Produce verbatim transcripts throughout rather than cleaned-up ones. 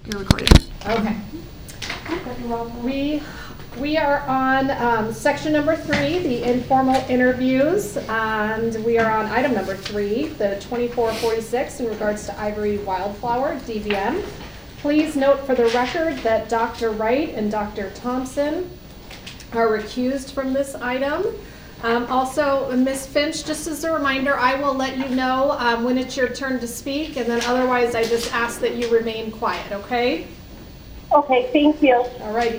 You're recording. Okay. We we are on um, section number three, the informal interviews, and we are on item number three, the twenty-four forty-six in regards to Ivory Wildflower, D V M. Please note for the record that Doctor Wright and Doctor Thompson are recused from this item. Um, also, Miz Finch, just as a reminder, I will let you know um, when it's your turn to speak, and then otherwise I just ask that you remain quiet, okay? Okay, thank you. All righty.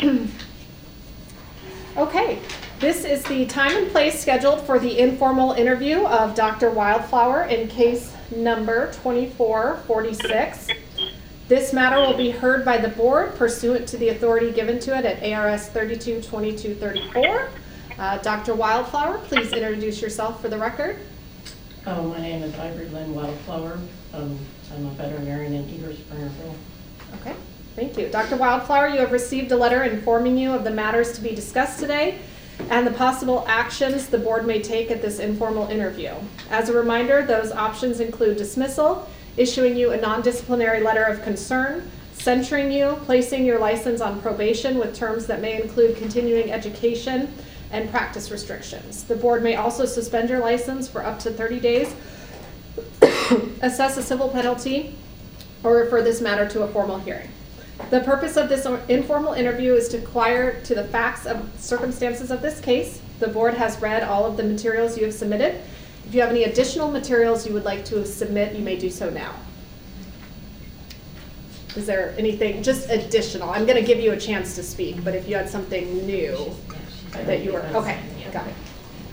Okay, this is the time and place scheduled for the informal interview of Doctor Wildflower in case number twenty-four forty-six. This matter will be heard by the board pursuant to the authority given to it at A R S thirty-two twenty-two thirty-four. Uh, Doctor Wildflower, please introduce yourself for the record. Oh, my name is Ivory Lynn Wildflower. Um, I'm a veterinarian in Eager Springerville. Okay, thank you. Doctor Wildflower, you have received a letter informing you of the matters to be discussed today and the possible actions the board may take at this informal interview. As a reminder, those options include dismissal, issuing you a non-disciplinary letter of concern, censuring you, placing your license on probation with terms that may include continuing education and practice restrictions. The board may also suspend your license for up to thirty days, assess a civil penalty, or refer this matter to a formal hearing. The purpose of this informal interview is to inquire to the facts of circumstances of this case. The board has read all of the materials you have submitted. If you have any additional materials you would like to submit, you may do so now. Is there anything, just additional? I'm going to give you a chance to speak, but if you had something new that you were, okay, got it.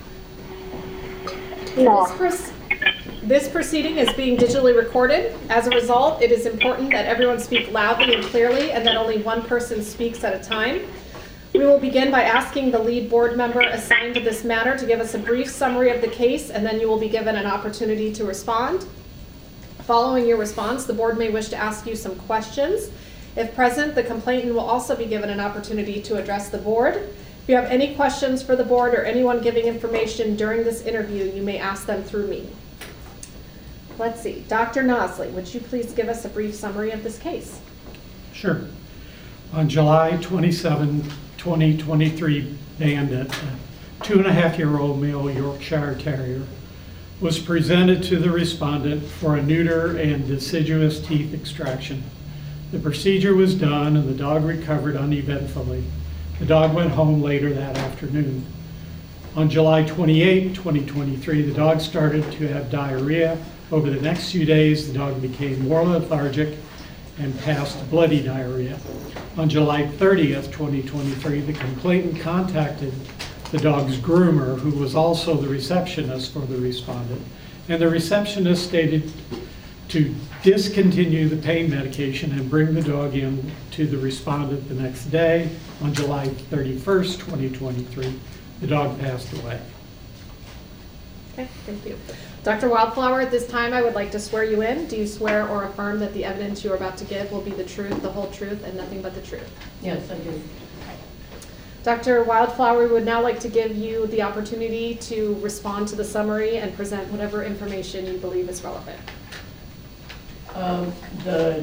No. This, this proceeding is being digitally recorded. As a result, it is important that everyone speak loudly and clearly and that only one person speaks at a time. We will begin by asking the lead board member assigned to this matter to give us a brief summary of the case, and then you will be given an opportunity to respond. Following your response, the board may wish to ask you some questions. If present, the complainant will also be given an opportunity to address the board. If you have any questions for the board or anyone giving information during this interview, you may ask them through me. Let's see. Doctor Nosley, would you please give us a brief summary of this case? Sure. On July twenty-seventh, twenty twenty-three, Bandit, a two and a half year old male Yorkshire Terrier, was presented to the respondent for a neuter and deciduous teeth extraction. The procedure was done and the dog recovered uneventfully. The dog went home later that afternoon. On July twenty-eighth, twenty twenty-three, the dog started to have diarrhea. Over the next few days, the dog became more lethargic and passed bloody diarrhea. On July thirtieth, twenty twenty-three, the complainant contacted the dog's groomer, who was also the receptionist for the respondent, and the receptionist stated to discontinue the pain medication and bring the dog in to the respondent the next day. On July thirty-first, twenty twenty-three, the dog passed away. Okay, thank you. Doctor Wildflower, at this time I would like to swear you in. Do you swear or affirm that the evidence you are about to give will be the truth, the whole truth, and nothing but the truth? Yes, I do. Doctor Wildflower, we would now like to give you the opportunity to respond to the summary and present whatever information you believe is relevant. Um, the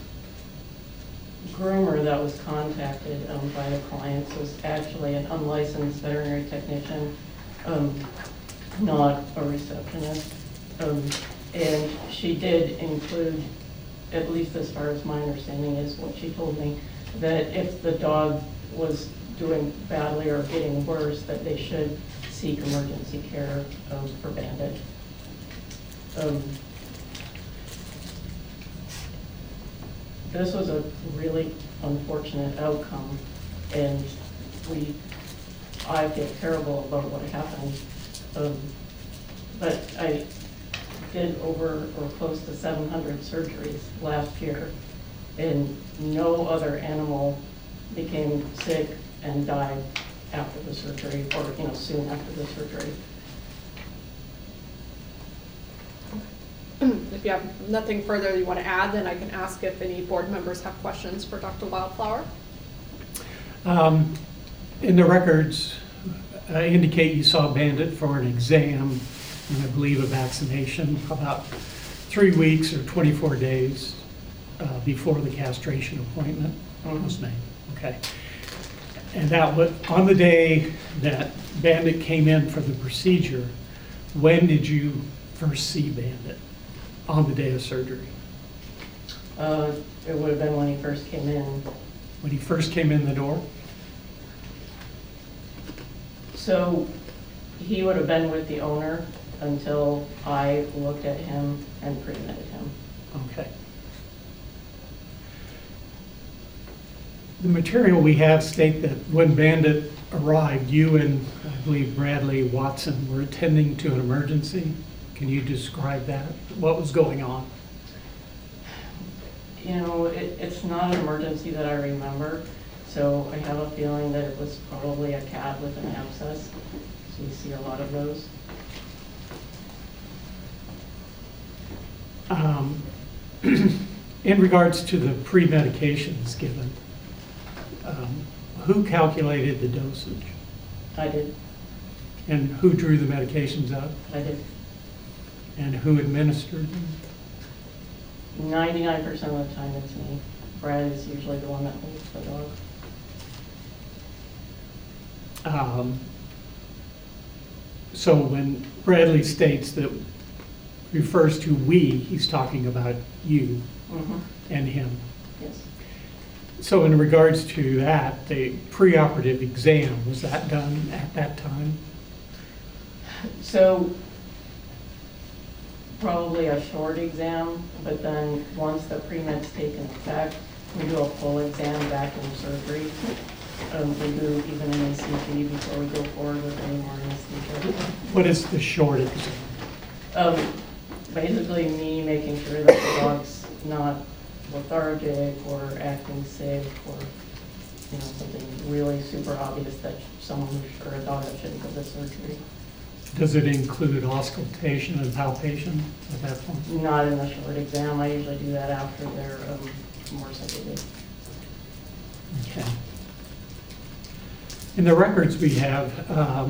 groomer that was contacted um, by the clients was actually an unlicensed veterinary technician, um, not a receptionist. Um, and she did include, at least as far as my understanding is what she told me, that if the dog was doing badly or getting worse, that they should seek emergency care um, for Bandit. Um, this was a really unfortunate outcome, and we, I feel terrible about what happened. Um, but I did over or close to seven hundred surgeries last year, and no other animal became sick and died after the surgery, or you know, soon after the surgery. If you have nothing further you want to add, then I can ask if any board members have questions for Doctor Wildflower. Um, in the records, uh, indicate you saw Bandit for an exam and I believe a vaccination about three weeks or twenty-four days uh, before the castration appointment Mhm. was made. Okay. And that was, on the day that Bandit came in for the procedure, when did you first see Bandit? On the day of surgery? Uh, It would have been when he first came in. When he first came in the door? So he would have been with the owner until I looked at him and pre-meted him. Okay. The material we have state that when Bandit arrived, you and I believe Bradley Watson were attending to an emergency. Can you describe that? What was going on? You know, it, it's not an emergency that I remember, so I have a feeling that it was probably a cat with an abscess. So you see a lot of those. Um, in regards to the pre-medications given, um, who calculated the dosage? I did, And who drew the medications up? I did. And who administered them? ninety-nine percent of the time it's me. Brad is usually the one that holds the dog. Um, So when Bradley states that refers to "we," he's talking about you Mm-hmm. and him. Yes. So in regards to that, the preoperative exam, was that done at that time? So probably a short exam, but then once the pre-med's taken effect, we do a full exam back in surgery. Um, we do even an E C G before we go forward with any more anesthesia. What is the short exam? Um, basically me making sure that the dog's not lethargic or acting sick or, you know, something really super obvious that someone who's or a dog that shouldn't go to surgery. Does it include auscultation and palpation at that point? Not in the short exam. I usually do that after they're um, more sedated. Okay. In the records we have, um,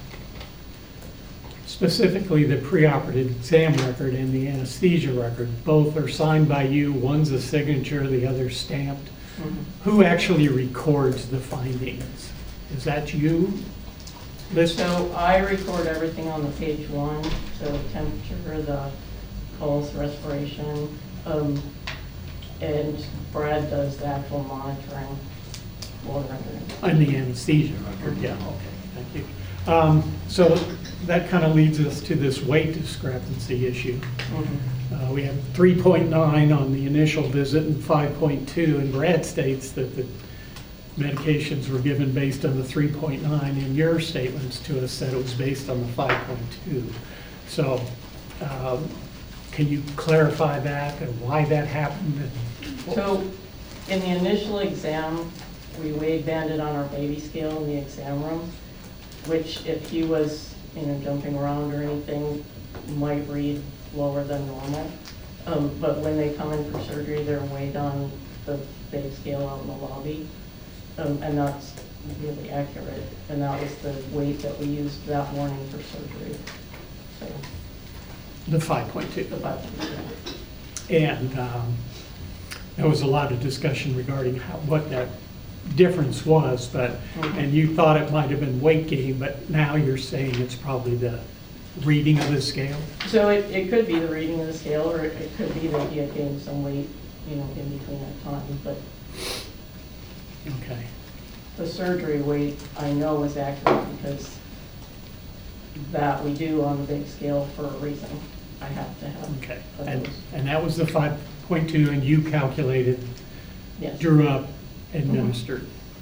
specifically the preoperative exam record and the anesthesia record, both are signed by you. One's a signature, the other's stamped. Mhm. Who actually records the findings? Is that you? This, So I record everything on the page one, so the temperature, the pulse, respiration, um, and Brad does the actual monitoring while they're under. on the anesthesia record, yeah, okay, thank you. Um, So that kind of leads us to this weight discrepancy issue. Uh, We have three point nine on the initial visit and five point two, and Brad states that the medications were given based on the three point nine, and your statements to us said it was based on the five point two. So um, can you clarify that and why that happened? and- So in the initial exam, we weighed Bandit on our baby scale in the exam room, which if he was, you know, jumping around or anything, might read lower than normal. Um, but when they come in for surgery, they're weighed on the big scale out in the lobby. Um, and that's really accurate. And that was the weight that we used that morning for surgery. So The five point two. the five point two. And um, there was a lot of discussion regarding how, what that difference was, but, Mhm. and you thought it might have been weight gain, but now you're saying it's probably the reading of the scale? So it, it could be the reading of the scale, or it it could be that he had gained some weight, you know, in between that time, but Okay. the surgery weight I know was accurate because that we do on the big scale for a reason. I have to have. Okay. of And, those. and that was the five point two, and you calculated, Yes. drew up, administered?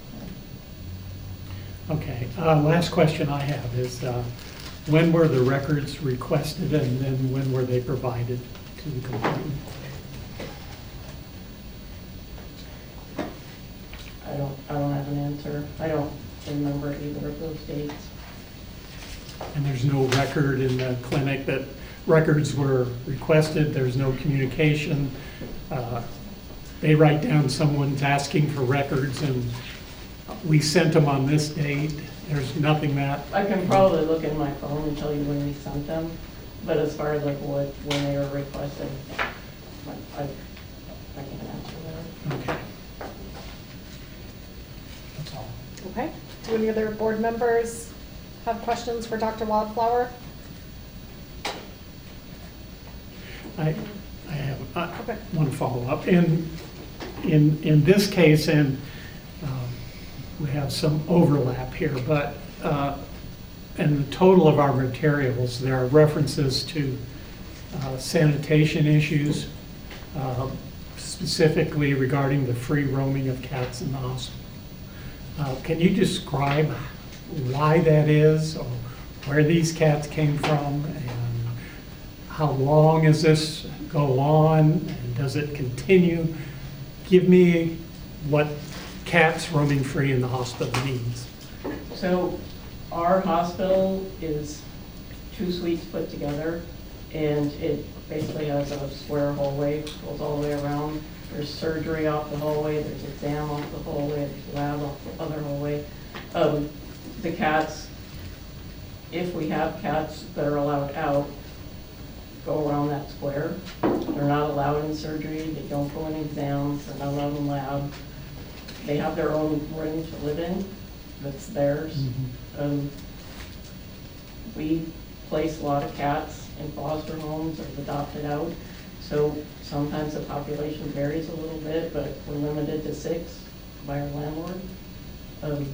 Okay. Uh, Last question I have is, uh, when were the records requested, and then when were they provided to the complainant? I don't, I don't have an answer. I don't remember either of those dates. And there's no record in the clinic that records were requested, there's no communication. Uh, They write down someone's asking for records and we sent them on this date. There's nothing that, I can probably look in my phone and tell you when we sent them, but as far as like what, when they were requested, I, I I can't Do any other board members have questions for Doctor Wildflower? I, I have, I Okay. want to follow up. In, in, in this case, and um, we have some overlap here, but uh, in the total of our materials, there are references to uh, sanitation issues, uh, specifically regarding the free roaming of cats in the hospital. Uh, Can you describe why that is, or where these cats came from, and how long does this go on, and does it continue? Give me what cats roaming free in the hospital means. So our hospital is two suites put together, and it basically has a square hallway, goes all the way around. There's surgery off the hallway, there's exam off the hallway, there's lab off the other hallway. Um, the cats, if we have cats that are allowed out, go around that square. They're not allowed in surgery, they don't go in exams, they're not allowed in lab. They have their own room to live in, that's theirs. Mm-hmm. Um, we place a lot of cats in foster homes or adopted out, so sometimes the population varies a little bit, but we're limited to six by our landlord. Um,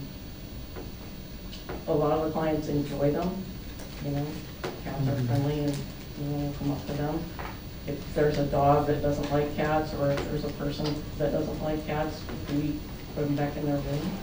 a lot of the clients enjoy them, you know, cats are Mhm. friendly and, you know, we'll come up to them. If there's a dog that doesn't like cats, or if there's a person that doesn't like cats, we put them back in their room.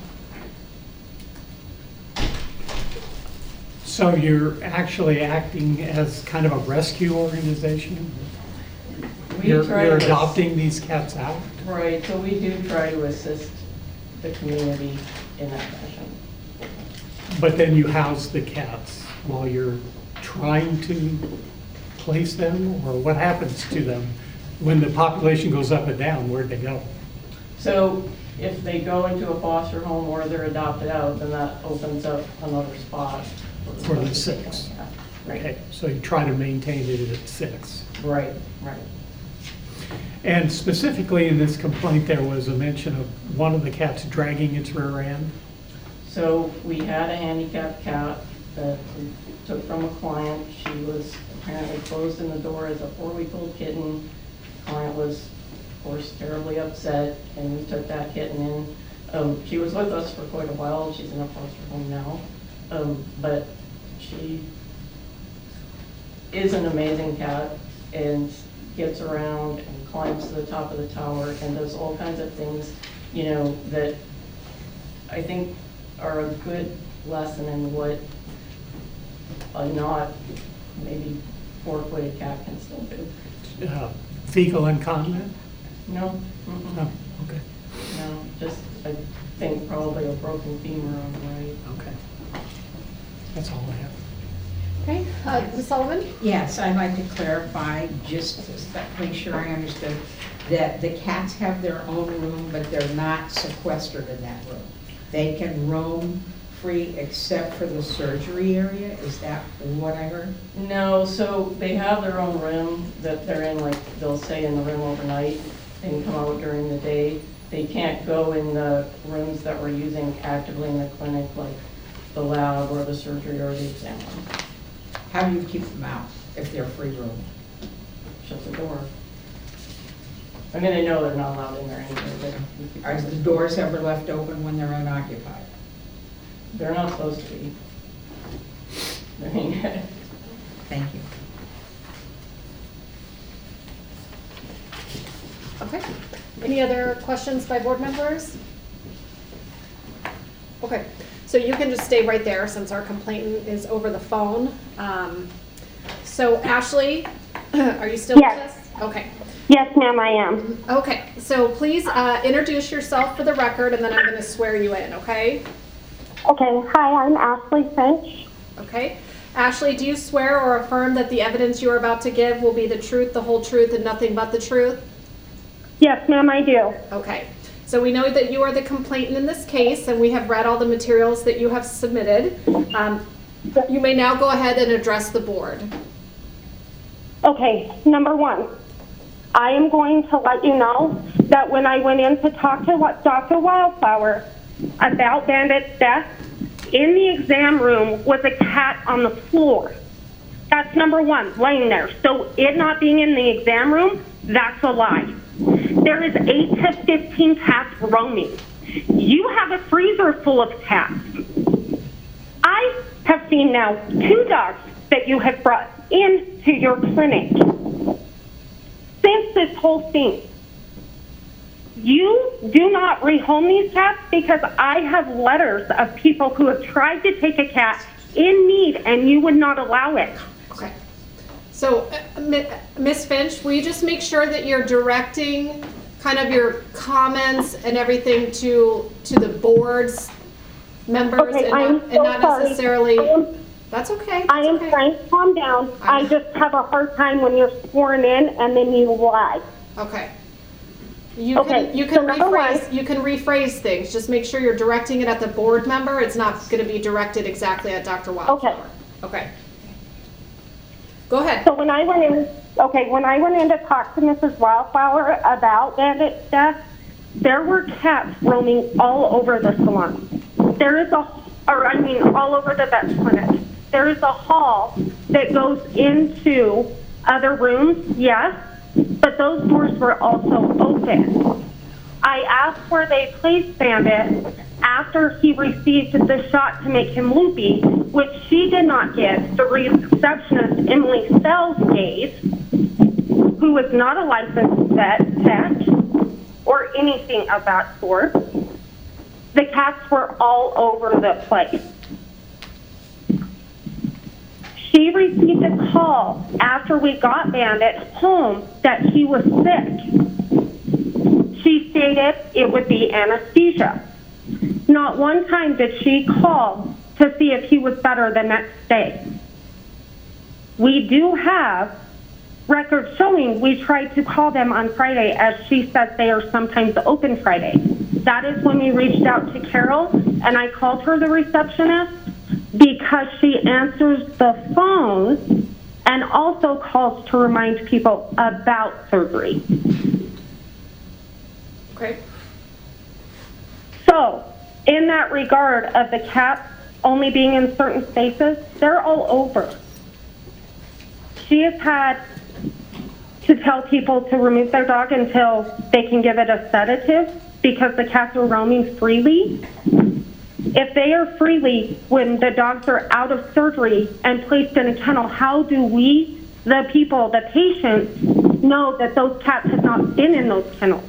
So you're actually acting as kind of a rescue organization? We You're try you're to- adopting these cats out? Right, so we do try to assist the community in that fashion. But then you house the cats while you're trying to place them, or what happens to them? When the population goes up and down, where'd they go? So if they go into a foster home or they're adopted out, then that opens up another spot. For the six. Right, Okay, so you try to maintain it at six. right, right. And specifically in this complaint, there was a mention of one of the cats dragging its rear end. So we had a handicapped cat that we took from a client. She was apparently closed in the door as a four-week-old kitten. Client was, of course, terribly upset, and we took that kitten in. Um, she was with us for quite a while. She's in a foster home now. Um, but she is an amazing cat and gets around and climbs to the top of the tower and does all kinds of things, you know, that I think are a good lesson in what a not maybe four-footed cat can still do. Uh, Fecal incontinent? No, mm-mm, No, okay, no, just I think probably a broken femur on the right. okay. That's all I have. Okay, uh, Miz Sullivan? Yes, I'd like to clarify, just to make sure I understood, that the cats have their own room, but they're not sequestered in that room. They can roam free except for the surgery area? Is that what I heard? No, so they have their own room that they're in, like they'll stay in the room overnight and come out during the day. They can't go in the rooms that we're using actively in the clinic, like the lab or the surgery or the exam room. How do you keep them out if they're free room? Shut the door. I mean, they know they're not allowed in there anyway, but we keep Are them- the doors ever left open when they're unoccupied? they're not supposed to be. I mean, Thank you. Okay. Any other questions by board members? Okay, so you can just stay right there since our complainant is over the phone. Um, So Ashley, are you still with Yes. us? Okay. Yes, ma'am, I am. Okay, so please uh, introduce yourself for the record and then I'm going to swear you in, okay? Okay, hi, I'm Ashley Finch. Okay. Ashley, do you swear or affirm that the evidence you are about to give will be the truth, the whole truth, and nothing but the truth? Yes, ma'am, I do. Okay. So we know that you are the complainant in this case, and we have read all the materials that you have submitted. Um, you may now go ahead and address the board. Okay, number one, I am going to let you know that when I went in to talk to what Doctor Wildflower about Bandit's death, in the exam room was a cat on the floor. That's number one, laying there. So it not being in the exam room, that's a lie. There is eight to fifteen cats roaming. You have a freezer full of cats. I have seen now two dogs that you have brought into your clinic since this whole thing. You do not rehome these cats because I have letters of people who have tried to take a cat in need and you would not allow it. Okay. So, uh, Mi- Miz Finch, will you just make sure that you're directing kind of your comments and everything to to the board's members Okay, and, I am not, and so not sorry. necessarily. I am, That's okay. I That's am okay. trying to calm down. I I know. just have a hard time when you're sworn in and then you lie. Okay. You Okay, can you so can number rephrase one- you can rephrase things. Just make sure you're directing it at the board member. It's not going to be directed exactly at Doctor Wildflower. Okay. Go ahead. So when I went in, okay, when I went in to talk to Missus Wildflower about Bandit's death, there were cats roaming all over the salon. There is a, or I mean, all over the vet clinic. There is a hall that goes into other rooms, yes, but those doors were also open. I asked where they placed Bandit after he received the shot to make him loopy, which she did not get. The receptionist, Emily Sells, gave, who was not a licensed vet tech or anything of that sort. The cats were all over the place. She received a call after we got Bandit home that he was sick. She stated it would be anesthesia. Not one time did she call to see if he was better the next day. We do have records showing we tried to call them on Friday, as she said they are sometimes open Friday. That is when we reached out to Carol, and I called her the receptionist because she answers the phone and also calls to remind people about surgery. Okay. So, in that regard of the cats only being in certain spaces, they're all over. She has had to tell people to remove their dog until they can give it a sedative because the cats are roaming freely. If they are freely when the dogs are out of surgery and placed in a kennel, how do we, the people, the patients, know that those cats have not been in those kennels?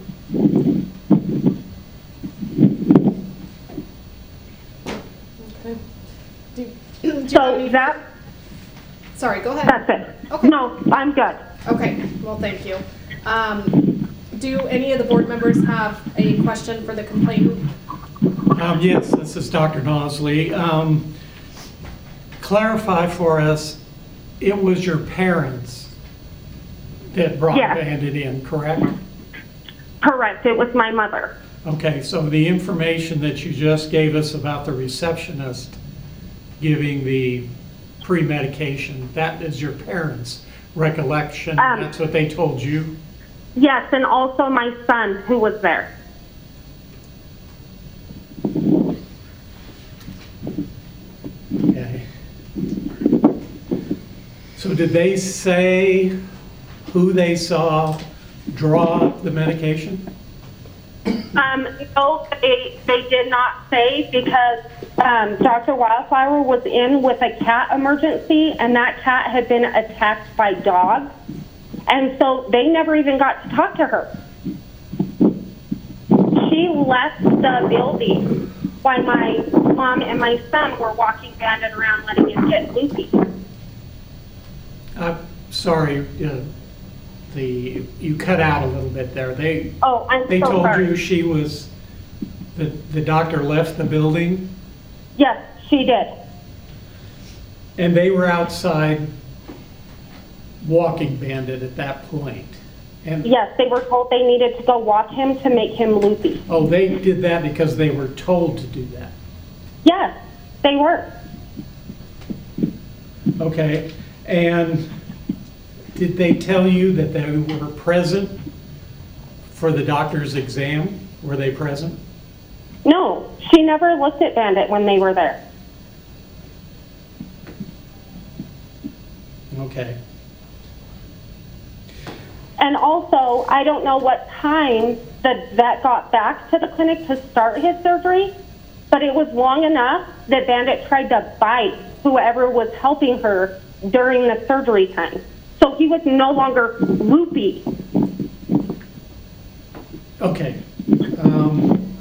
Okay. Do, do you have So any- that, Sorry, go ahead. that's it. Okay. No, I'm good. Okay, well, thank you. Um, do any of the board members have a question for the complainant? Um, yes, this is Doctor Nosley. Um, clarify for us, it was your parents that brought Yes. Bandit in, correct? Correct, it was my mother. Okay, so the information that you just gave us about the receptionist giving the pre-medication, that is your parents' recollection? Um, That's what they told you? Yes, and also my son who was there. Okay. So did they say who they saw draw the medication? Um, no, they, they did not say because um, Doctor Wildflower was in with a cat emergency and that cat had been attacked by dogs. And so they never even got to talk to her. She left the building while my mom and my son were walking Bandit around letting him get loopy. Uh, sorry, uh, the, you cut out a little bit there. They, Oh, I'm they so told sorry. you she was, the, the doctor left the building Yes, she did. and they were outside walking Bandit at that point. And, Yes, they were told they needed to go walk him to make him loopy. oh, they did that because they were told to do that. Yes, they were. Okay, and did they tell you that they were present for the doctor's exam? Were they present? No, she never looked at Bandit when they were there. Okay. And also, I don't know what time the vet got back to the clinic to start his surgery, but it was long enough that Bandit tried to bite whoever was helping her during the surgery time. So he was no longer loopy. Okay. Um,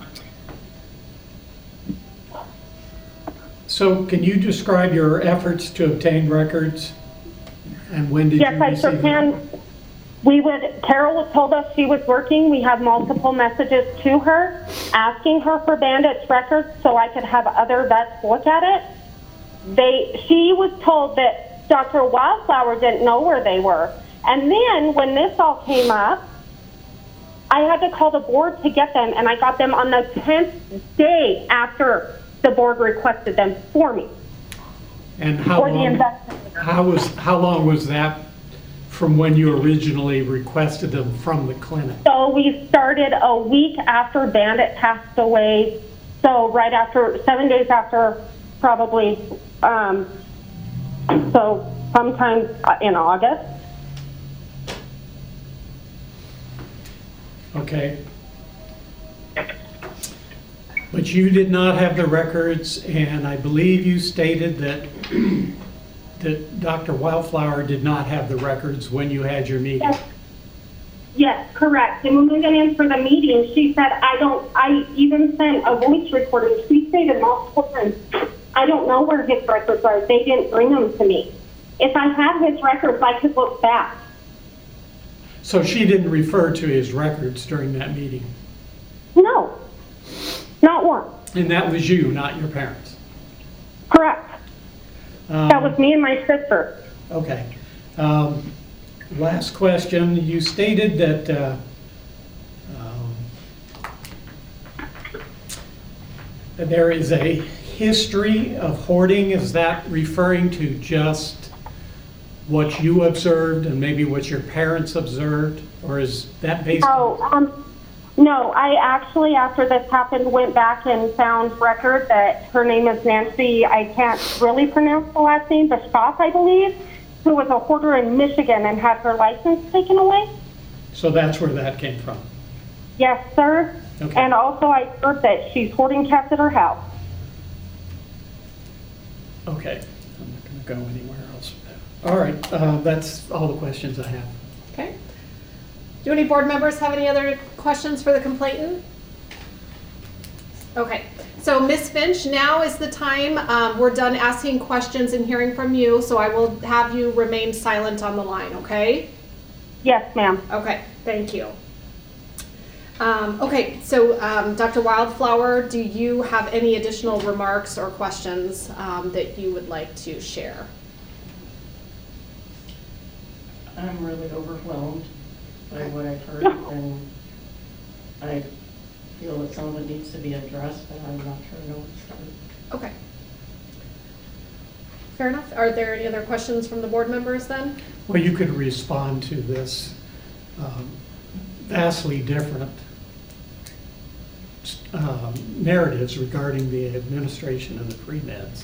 so can you describe your efforts to obtain records? And when did Yes, you I receive sure them? can. We would, Carol told us she was working. We had multiple messages to her asking her for Bandit's records so I could have other vets look at it. They, she was told that Doctor Wildflower didn't know where they were. And then when this all came up, I had to call the board to get them, and I got them on the tenth day after the board requested them for me. And how Or the long, investigator. how was, how long was that from when you originally requested them from the clinic? So we started a week after Bandit passed away. So right after, seven days after, probably, um, so sometime in August. Okay. But you did not have the records, and I believe you stated that that Doctor Wildflower did not have the records when you had your meeting. Yes. Yes, correct. And when we went in for the meeting, she said, I don't, I even sent a voice recording. She stated multiple times, I don't know where his records are. They didn't bring them to me. If I had his records, I could look back. So she didn't refer to his records during that meeting? No, not one. And that was you, not your parents? Correct. Um, That was me and my sister. Okay. Um, last question. You stated that uh, um, that there is a history of hoarding. Is that referring to just what you observed and maybe what your parents observed? Or is that based Oh, on... um, no, I actually, after this happened, went back and found record that her name is Nancy, I can't really pronounce the last name, Bischoff, I believe, who was a hoarder in Michigan and had her license taken away. So that's where that came from? Yes, sir. Okay. And also I heard that she's hoarding cats at her house. Okay. I'm not going to go anywhere else with that. All right. Uh, that's all the questions I have. Okay. Do any board members have any other questions for the complainant? Okay, so Miz Finch, now is the time. Um, we're done asking questions and hearing from you, so I will have you remain silent on the line, okay? Yes, ma'am. Okay, thank you. Um, okay, so um, Doctor Wildflower, do you have any additional remarks or questions um, that you would like to share? I'm really overwhelmed by what I've heard, and I feel that some of it needs to be addressed, but I'm not sure I know where to start. Okay. Fair enough. Are there any other questions from the board members then? Well, you could respond to this um, vastly different um, narratives regarding the administration of the pre-meds.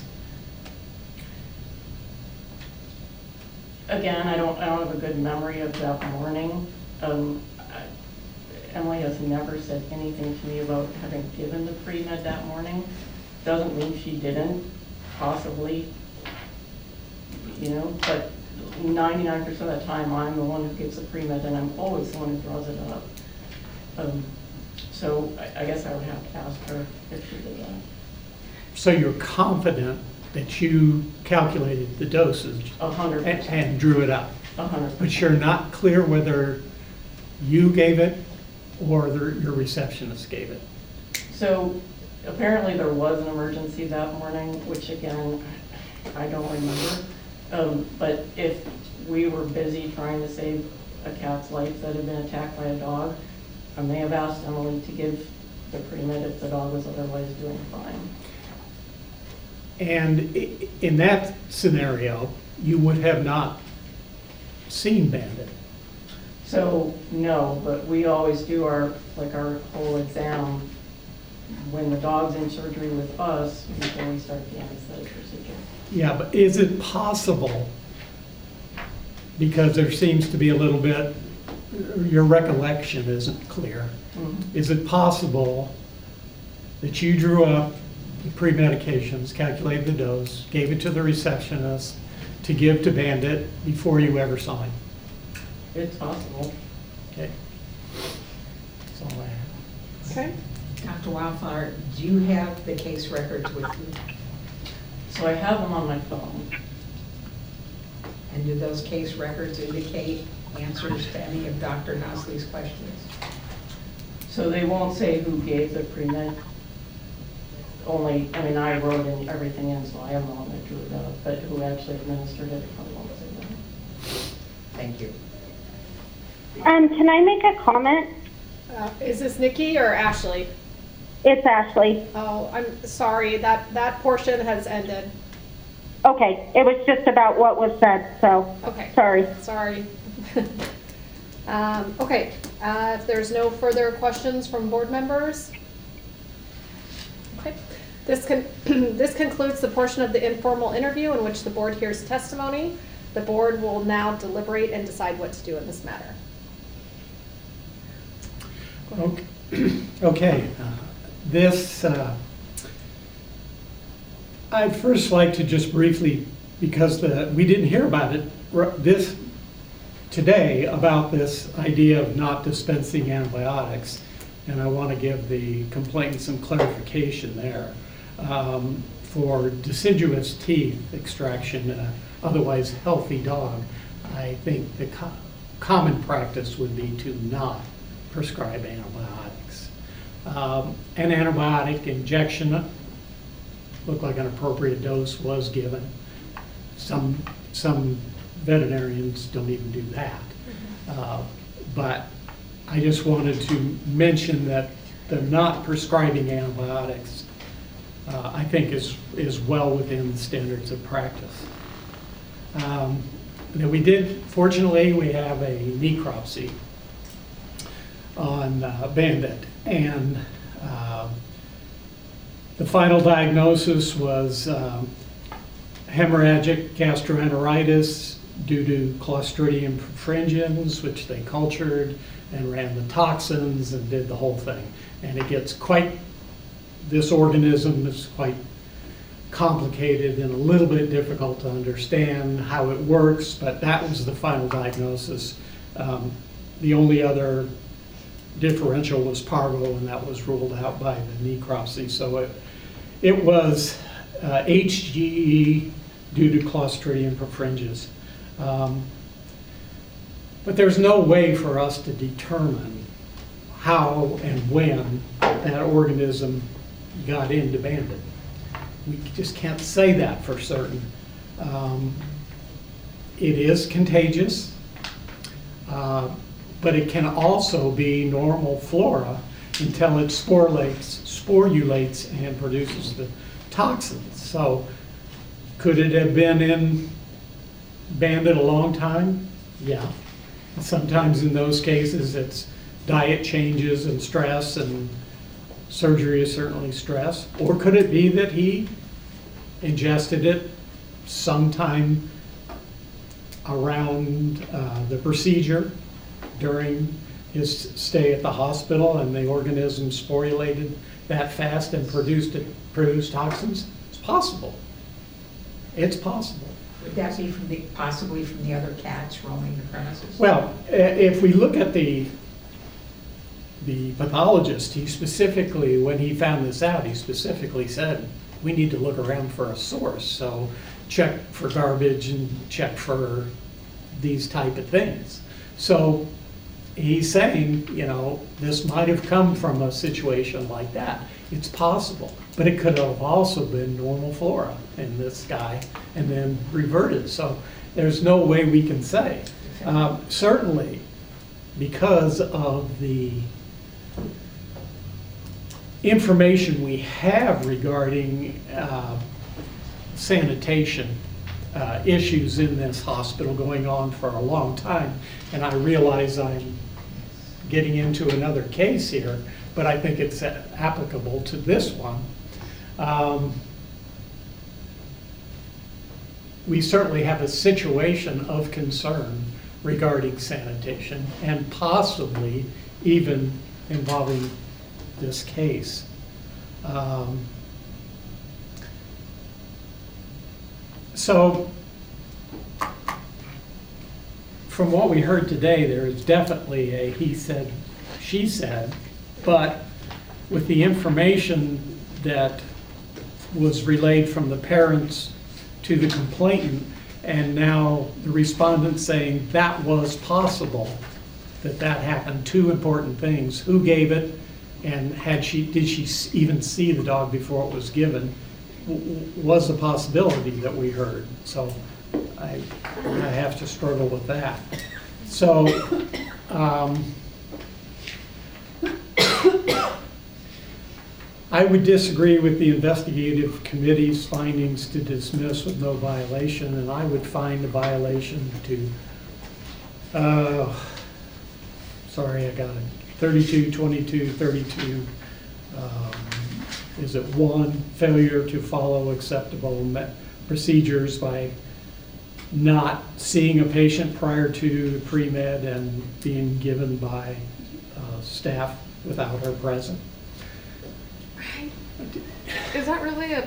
Again, I don't, I don't have a good memory of that morning. Um, I, Emily has never said anything to me about having given the pre-med that morning. Doesn't mean she didn't, possibly, you know, but ninety-nine percent of the time I'm the one who gives the pre-med, and I'm always the one who draws it up. Um, so I, I guess I would have to ask her if she did that. So you're confident that you calculated the dosage A hundred and, percent. and drew it up, A hundred but percent. you're not clear whether you gave it or the, your receptionist gave it. So apparently there was an emergency that morning, which again, I don't remember. Um, but if we were busy trying to save a cat's life that had been attacked by a dog, I may have asked Emily to give the pre-med if the dog was otherwise doing fine. And i- in that scenario, you would have not seen Bandit. So no, but we always do our, like our whole exam when the dog's in surgery with us before we start the anesthetic procedure. Yeah, but is it possible because there seems to be a little bit, your recollection isn't clear. Mhm. Is it possible that you drew up the pre-medications, calculated the dose, gave it to the receptionist to give to Bandit before you ever saw him? It's possible. Okay. That's all I have. Okay. Doctor Wildflower, do you have the case records with you? So I have them on my phone. And do those case records indicate answers to any of Doctor Nosley's questions? So they won't say who gave the pre-med. Only, I mean, I wrote in everything in, so I am the one that drew it up, but who actually administered it, it probably won't say that. Thank you. Um, can I make a comment? Uh, Is this Nikki or Ashley? It's Ashley. Oh, I'm sorry, that, that portion has ended. Okay, it was just about what was said, so, Okay. sorry. Sorry. Um, Okay, uh, if there's no further questions from board members? Okay, this con, this concludes the portion of the informal interview in which the board hears testimony. The board will now deliberate and decide what to do in this matter. Okay, okay. uh, this, uh, I'd first like to just briefly, because the, we didn't hear about it r- this, today, about this idea of not dispensing antibiotics, and I want to give the complainant some clarification there. Um, For deciduous teeth extraction, uh, otherwise healthy dog, I think the co- common practice would be to not prescribe antibiotics. Um, An antibiotic injection, looked like an appropriate dose was given. Some, some veterinarians don't even do that. Uh, But I just wanted to mention that the not prescribing antibiotics, uh, I think is, is well within the standards of practice. Um, Now we did, fortunately, we have a necropsy on uh, Bandit, and uh, the final diagnosis was um, hemorrhagic gastroenteritis due to Clostridium perfringens, which they cultured and ran the toxins and did the whole thing. And it gets quite, this organism is quite complicated and a little bit difficult to understand how it works, but that was the final diagnosis. Um, the only other differential was parvo, and that was ruled out by the necropsy. So it, it was uh, H G E due to Clostridium perfringens. Um, but there's no way for us to determine how and when that organism got into Bandit. We just can't say that for certain. Um, it is contagious, uh, but it can also be normal flora until it sporulates, sporulates and produces the toxins. So could it have been in Bandit a long time? Yeah. Sometimes in those cases it's diet changes and stress, and surgery is certainly stress. Or could it be that he ingested it sometime around uh, the procedure during his stay at the hospital, and the organism sporulated that fast and produced it, produced toxins? It's possible. It's possible. Would that be from the, possibly from the other cats roaming the premises? Well, i- if we look at the the pathologist, he specifically, when he found this out, he specifically said, we need to look around for a source. So check for garbage and check for these type of things. So he's saying, you know, this might have come from a situation like that. It's possible, but it could have also been normal flora in this guy and then reverted. So there's no way we can say. Um, certainly, because of the information we have regarding uh, sanitation uh, issues in this hospital going on for a long time, and I realize I'm getting into another case here, but I think it's applicable to this one. Um, we certainly have a situation of concern regarding sanitation and possibly even involving this case. Um, So, from what we heard today, there is definitely a he said, she said, but with the information that was relayed from the parents to the complainant, and now the respondent saying that was possible, that that happened, two important things: who gave it, and had she, did she s- even see the dog before it was given, w- w- was a possibility that we heard. So I, I have to struggle with that. So, um, I would disagree with the investigative committee's findings to dismiss with no violation, and I would find a violation to, uh, sorry, I got it, thirty-two, twenty-two, thirty-two. Um, is it one, failure to follow acceptable me- procedures by not seeing a patient prior to pre-med and being given by uh, staff without her present. Is that really a,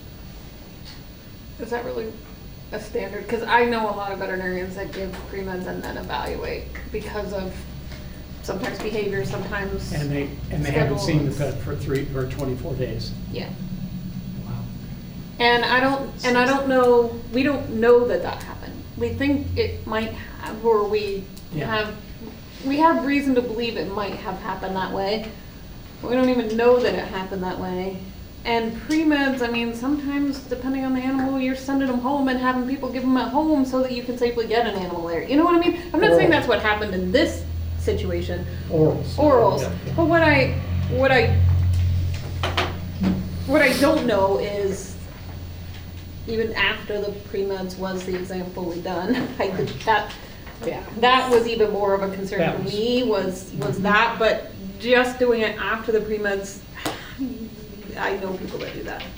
is that really a standard? Because I know a lot of veterinarians that give pre-meds and then evaluate because of sometimes behavior, sometimes. And they, and they haven't seen the schedules. pet for three, or twenty-four days. Yeah. Wow. And I don't, and I don't know, we don't know that that happened. We think it might have, or we Yeah. have, we have reason to believe it might have happened that way. But we don't even know that it happened that way. And pre-meds, I mean, sometimes depending on the animal, you're sending them home and having people give them at home so that you can safely get an animal there. You know what I mean? I'm not saying that's what happened in this situation. Orals. Orals. Yeah, yeah. But what I, what I, what I don't know is, even after the pre-meds was the example we done, I did that, yeah, that was even more of a concern That for was- me, was, was that, but just doing it after the pre-meds, I know people that do that.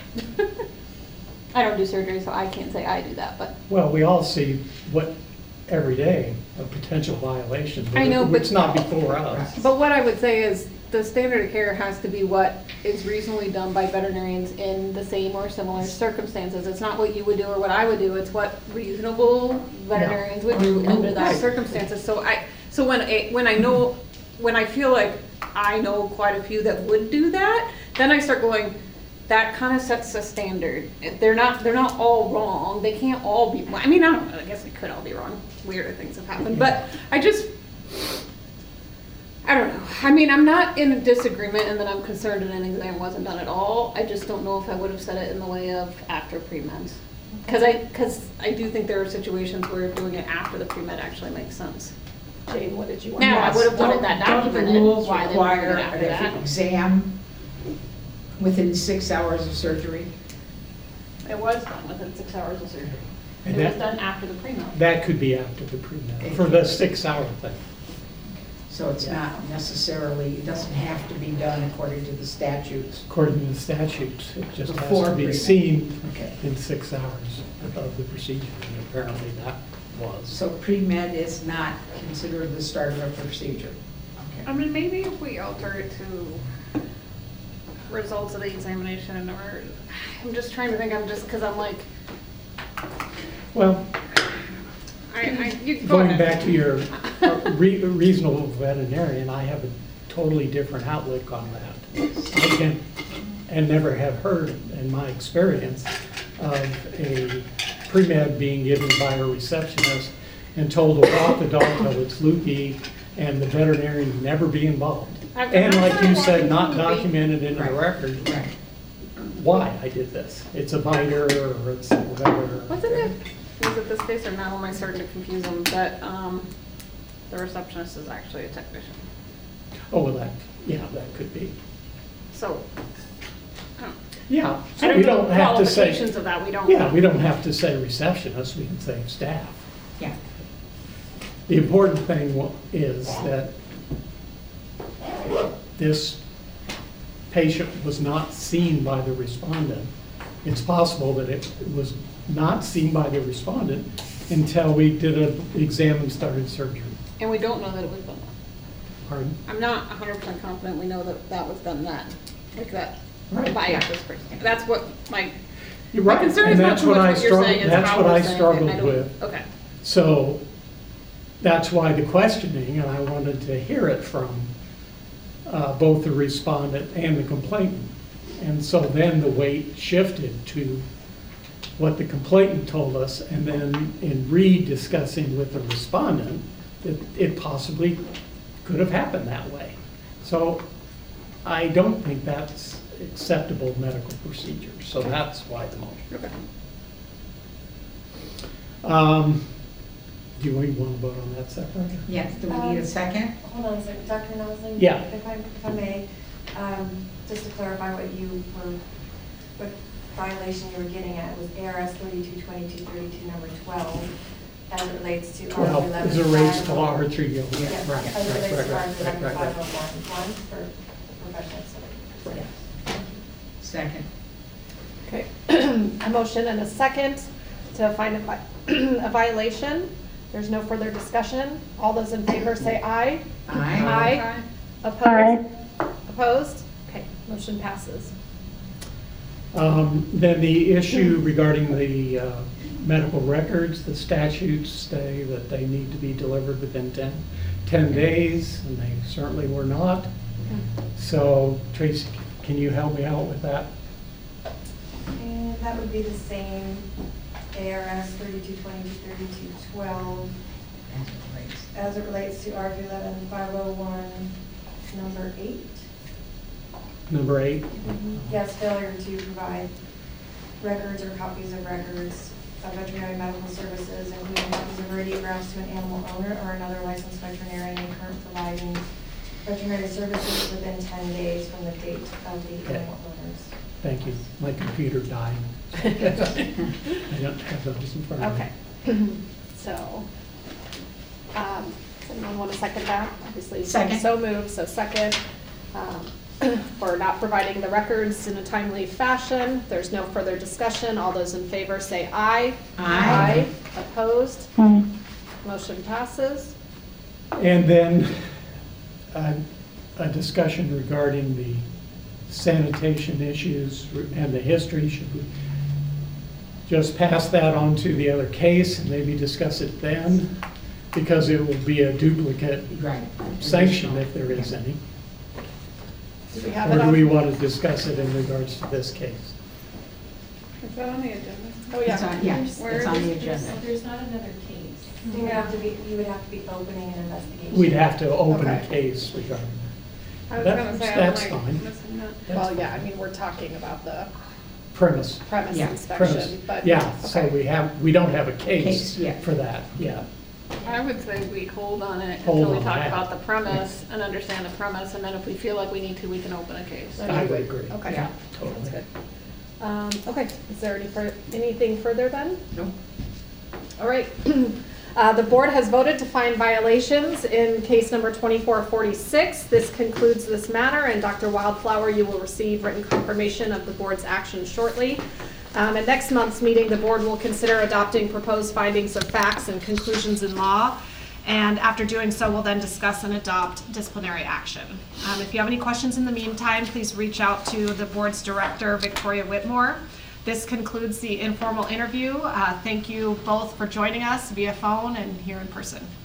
I don't do surgery, so I can't say I do that, but. Well, we all see what, every day, a potential violation. I know, but- It's not before us. But what I would say is, the standard of care has to be what is reasonably done by veterinarians in the same or similar circumstances. It's not what you would do or what I would do, it's what reasonable veterinarians would do under those Right. circumstances. So I, so when I, when I know, when I feel like I know quite a few that would do that, then I start going, that kind of sets a standard. They're not, they're not all wrong, they can't all be, I mean, I don't know, I guess they could all be wrong, weirder things have happened, but I just, I don't know. I mean, I'm not in a disagreement and that I'm concerned that an exam wasn't done at all. I just don't know if I would have said it in the way of after pre-meds. Because I, because I do think there are situations where doing it after the pre-med actually makes sense. Jane, what did you want? Now, I Yes, would have wanted don't- that don't the documented, rules why they weren't doing require it after an that. exam within six hours of surgery? It was done within six hours of surgery. And It was that- done after the pre-med. That could be after the pre-med, for the six-hour thing. So it's not necessarily, it doesn't have to be done according to the statutes. According to the statutes, it just has Before to be pre-med. seen Okay. in six hours of the procedure, and apparently that was. So pre-med is not considered the start of a procedure? I mean, maybe if we alter it to results of the examination, or, I'm just trying to think, I'm just, because I'm like, Well, I, I, you go going ahead. back to your uh, re- reasonable veterinarian, I have a totally different outlook on that. I can, and never have heard, in my experience, of a pre-med being given by a receptionist and told to walk the dog till it's loopy, and the veterinarian never be involved. I've- And I'm like not you walking said, not loopy. documented in the Right. record Right. why I did this. It's a biter, or it's whatever. Wasn't it, was it this case or now am I starting to confuse them, that, um, the receptionist is actually a technician? Oh, well, that, yeah, that could be. So, I don't, Yeah, I so don't we know don't the have to say, qualifications of that, we don't. yeah, we don't have to say receptionist, we can say staff. Yeah. The important thing wa- is that this patient was not seen by the respondent. It's possible that it was not seen by the respondent until we did an exam and started surgery. And we don't know that it was done. Pardon? I'm not one hundred percent confident we know that that was done then, like that Right. biopsy spring. That's what my, You're my right, concern and is not that's too much what I what you're struggled, saying, it's that's how what we're I saying it. struggled don't- with. Okay. So that's why the questioning, and I wanted to hear it from uh, both the respondent and the complainant. And so then the weight shifted to what the complainant told us, and then in re-discussing with the respondent, that it possibly could have happened that way. So I don't think that's acceptable medical procedure, so that's why the motion. Okay. Um, Do you want to vote on that separately? Yes, do we need a second? Hold on a second, Doctor Nosley? Yeah. If I, if I may, um, just to clarify what you were, what violation you were getting at was A R S thirty-two twenty-two thirty-two, number twelve, as it relates to R Well, eleven. as it relates to our tree guild. Yes, Right, as it right, relates to R right, eleven right, right, five oh one, one for professional services. Yes. Second. Okay, a motion and a second to find a vi- a violation. There's no further discussion. All those in favor say aye. Aye. Aye. Opposed? Opposed? Okay, motion passes. Um, Then the issue regarding the uh, medical records, the statutes say that they need to be delivered within ten, ten days, and they certainly were not. So Tracy, can you help me out with that? And that would be the same A R S thirty-two twenty-two thirty-two twelve, as it relates to R eleven five oh one, number eight. Number eight? Yes, failure to provide records or copies of records of veterinary medical services, including copies of radiographs to an animal owner or another licensed veterinarian in current providing veterinary services within ten days from the date of the Okay. animal owners. Thank you. My computer died. I don't have those in front of me. Okay, so, um, does anyone want to second that? Obviously, it's Second. so moved, so second. um, For not providing the records in a timely fashion. There's no further discussion. All those in favor say aye. Aye. Aye. Opposed? Motion passes. And then uh, a discussion regarding the sanitation issues and the history. Should we just pass that on to the other case and maybe discuss it then? Because it will be a duplicate Right. sanction if there is any. Do we have Or it do on? we want to discuss it in regards to this case? Is that on the agenda? Oh, It's yeah. on, yeah, it's Where on is the this? agenda. There's not another case. You would have to be, you would have to be opening an investigation. We'd have to open a Okay. case regarding I was That- gonna say, I'm that's like fine. missing that. that. Well, yeah, I mean, we're talking about the Premise. premise Yeah, Premise. inspection, but. Yeah, so okay. we have, we don't have a Case, case yeah. for that, yeah. I would say we hold on it Hold until we on talk that. about the premise and understand the premise, and then if we feel like we need to, we can open a case. I would agree. Okay. Yeah. Totally. That's good. Um, okay, is there any fur, anything further then? Nope. All right. Uh, the board has voted to find violations in case number twenty-four forty-six. This concludes this matter, and Doctor Wildflower, you will receive written confirmation of the board's action shortly. Um, at next month's meeting, the board will consider adopting proposed findings of facts and conclusions in law. And after doing so, we'll then discuss and adopt disciplinary action. Um, if you have any questions in the meantime, please reach out to the board's director, Victoria Whitmore. This concludes the informal interview. Uh, thank you both for joining us via phone and here in person.